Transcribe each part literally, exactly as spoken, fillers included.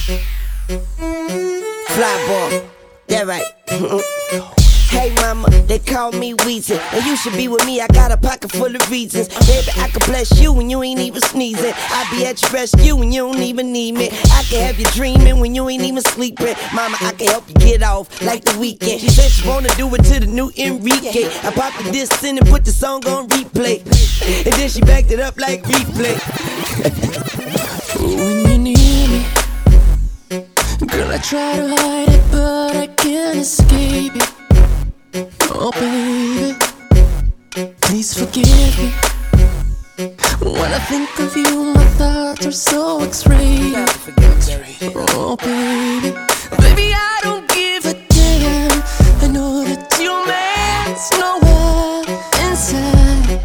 Fly ball, yeah right. Hey mama, they call me Weezy, and you should be with me, I got a pocket full of reasons. Baby, I can bless you when you ain't even sneezing. I be at your rescue when you don't even need me. I can have you dreaming when you ain't even sleeping. Mama, I can help you get off like the weekend. She said she wanna do it to the new Enrique. I popped the disc in and put the song on replay, and then she backed it up like replay. When you need me, girl, I try to hide it, but I can't escape it. Oh baby, please forgive me. When I think of you, my thoughts are so X-rated. Oh baby, baby, I don't give a damn. I know that your man's nowhere inside.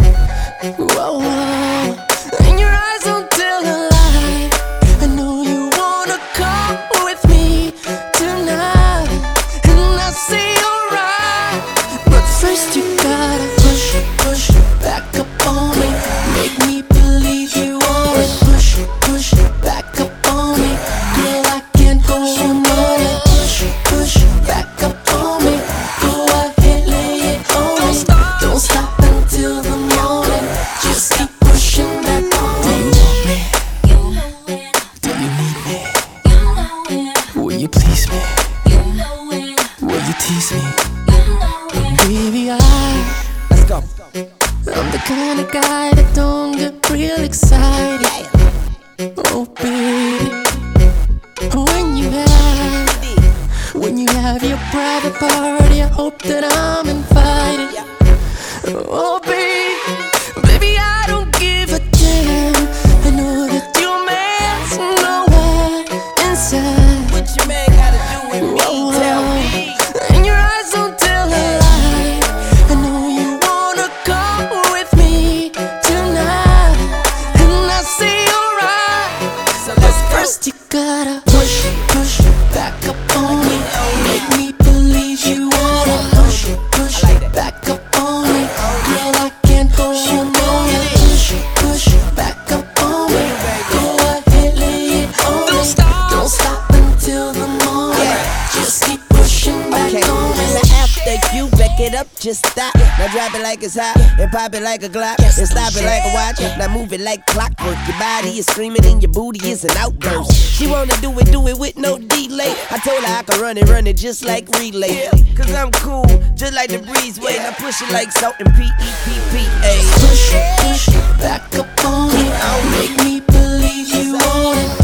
Whoa, whoa. And your eyes don't tell a lie. I know you wanna come with me tonight, and I say alright. But first you gotta push, push back up on me. Make me believe you wanna push, push back up on me. Girl, I can't go on it. Push, push back up on me. Go ahead, lay it on me. Don't stop until the morning. Just keep pushing back on me. Do you want me? Do you need me? Will you please me? Will you tease me? Baby, I Let's go. I'm the kind of guy that don't get real excited. Oh baby, when you have, when you have your private party, I hope that I'm invited. Oh baby, baby, I don't give a damn. I know that your man's nowhere inside. What your man gotta do with me? Whoa, Tell me. and your eyes don't tell a lie. I know you wanna come with me tonight, and I say alright. So But let's go. first you gotta push, push back up on me. Make me believe you wanna push, push back up on me. Girl, I can't go on it. Push, push back up on me. Go ahead, lay it on me. Don't stop until the morning. Just keep pushing back Okay, on me. now after you back it up, just stop. Now drop it like it's hot, and pop it like a Glock, and stop it like a watch. Now move it like clockwork. Your body is screaming and your booty is an outburst. She wanna do it, do it with no delay. I told her I could run it, run it just like relay. Cause I'm cool, just like the breezeway. Now push it like salt and P E P P A. Push, push back up on me. Make me believe you want it.